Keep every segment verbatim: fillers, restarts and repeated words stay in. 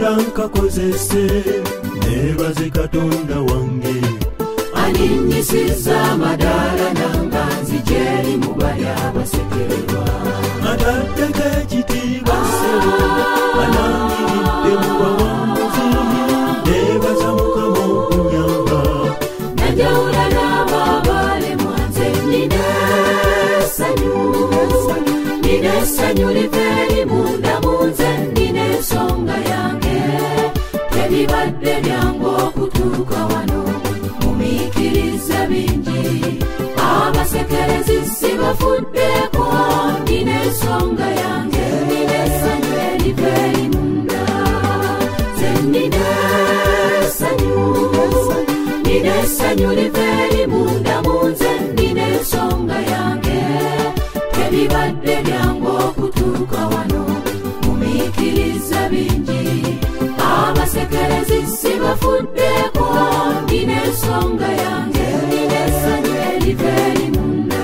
Mulanka kozese nebaze Katonda wange Aninyisiza madala nanga nzijeri mubali abasekererwa Atateke ekitiibwa ssebo anangiridde mu bawanguzi nebaza Mukama okunyamba Najawula n'ababalemu nze nina essanyu nina essanyu liveri munda munze nina ensonga yange tebibadde byangu okutuuka wano mumiikiriza bingi abasekerezi sibafuddeko nina ensonga yange nina essanyu eriveri munda nze nina essanyu nina essanyu liveri munda munze nina ensonga yange tebibadde byangu okutuuka wano mumiikiriza bingi abasekerezi sibafuddeko nina ensonga yange nina essanyu eriveri munda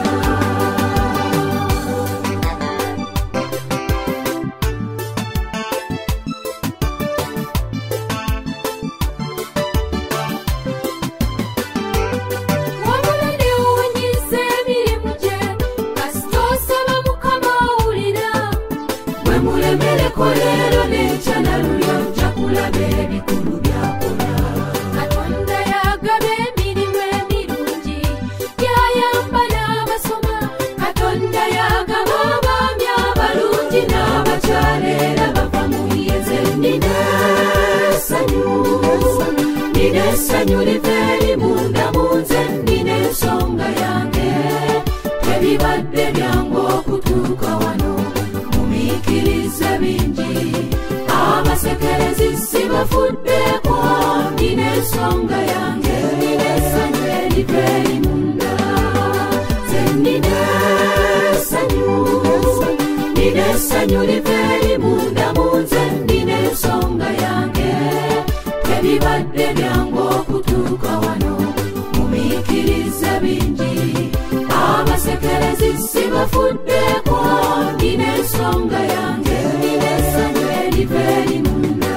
Kolero n'ekyana lulyo njakulaba ebikulu byakola Katonda yagaba emirimu emirungi yayamba n'abasoma Katonda yagaba abaami abalungi n'abakyala era bava mu yeze nina essanyu nina essanyu liveri munda munze nina ensonga yange tebibadde byangu okutuuka wano mumiikiriza bingi abasekerezi sibafuddeko nina ensonga yange nina essanyu eriveri munda nze nina essanyu nina essanyu liveri munda munze nina ensonga yange tebibadde byangu okutuuka wano mumiikiriza bingi abasekerezi sibafuddeko nina ensonga yange nina essanyu eriveri munda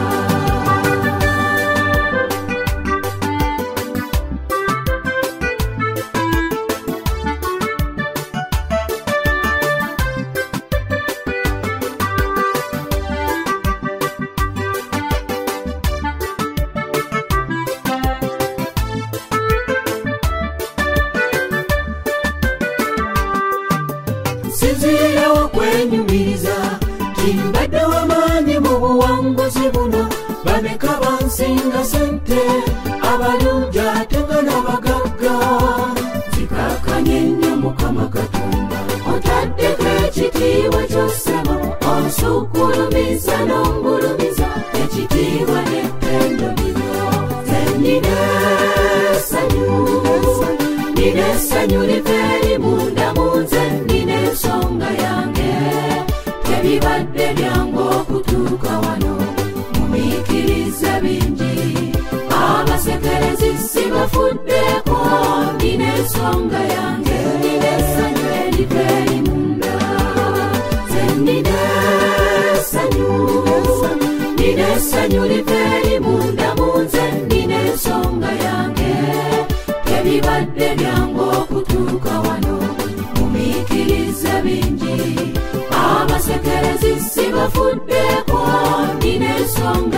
Sinzira okwenyumiriza kimbadde wamaanyi mu buwanguzi buno bameka bansinga sente abalungi ate nga n'abagagga zikakanye nnyo Mukama Katonda otaddeko ekitiibwa ky'ossebo onsukulumiza n'ongulumiza ekitiibwa n'ettendo lino nze nina essanyu nina essanyu liveri munda munze nina ensonga yange tebibadde byangu okutuuka wano mumiikiriza bingi abasekerezi sibafuddeko nina ensonga yange nina essanyu eriveri munda nze nina essanyu nina essanyu liveri munda munze nina ensonga yange tebibadde byangu okutuuka wano mumiikiriza bingi abasekerezi sibafuddeko nina ensonga